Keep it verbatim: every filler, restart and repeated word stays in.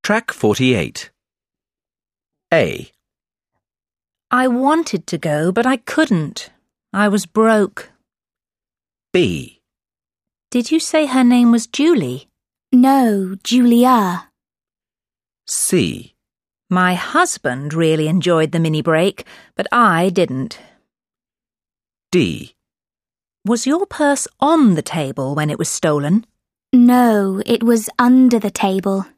Track forty-eight. A. I wanted to go, but I couldn't. I was broke. B. Did you say her name was Julie? No, Julia. C. My husband really enjoyed the mini break, but I didn't. D. Was your purse on the table when it was stolen? No, it was under the table.